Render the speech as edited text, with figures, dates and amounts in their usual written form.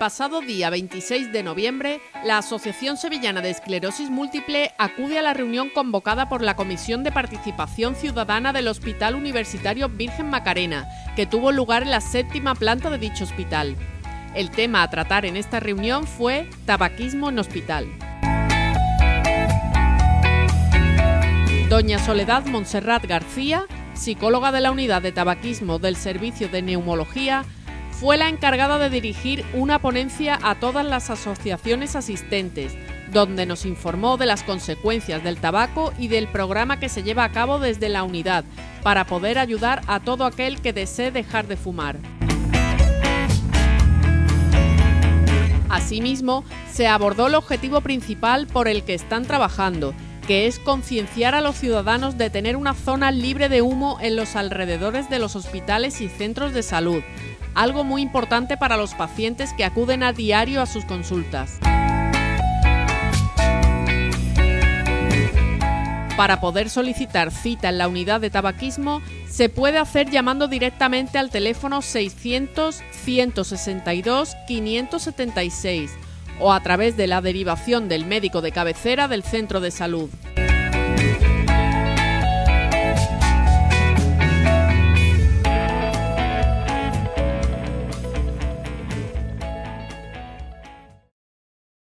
pasado día 26 de noviembre, la Asociación Sevillana de Esclerosis Múltiple acude a la reunión convocada por la Comisión de Participación Ciudadana del Hospital Universitario Virgen Macarena, que tuvo lugar en la 7ª planta de dicho hospital. El tema a tratar en esta reunión fue tabaquismo en hospital. Doña Soledad Montserrat García, psicóloga de la Unidad de Tabaquismo del Servicio de Neumología, fue la encargada de dirigir una ponencia a todas las asociaciones asistentes, donde nos informó de las consecuencias del tabaco y del programa que se lleva a cabo desde la unidad para poder ayudar a todo aquel que desee dejar de fumar. Asimismo, se abordó el objetivo principal por el que están trabajando, que es concienciar a los ciudadanos de tener una zona libre de humo en los alrededores de los hospitales y centros de salud, algo muy importante para los pacientes que acuden a diario a sus consultas. Para poder solicitar cita en la unidad de tabaquismo, se puede hacer llamando directamente al teléfono 600-162-576 o a través de la derivación del médico de cabecera del centro de salud.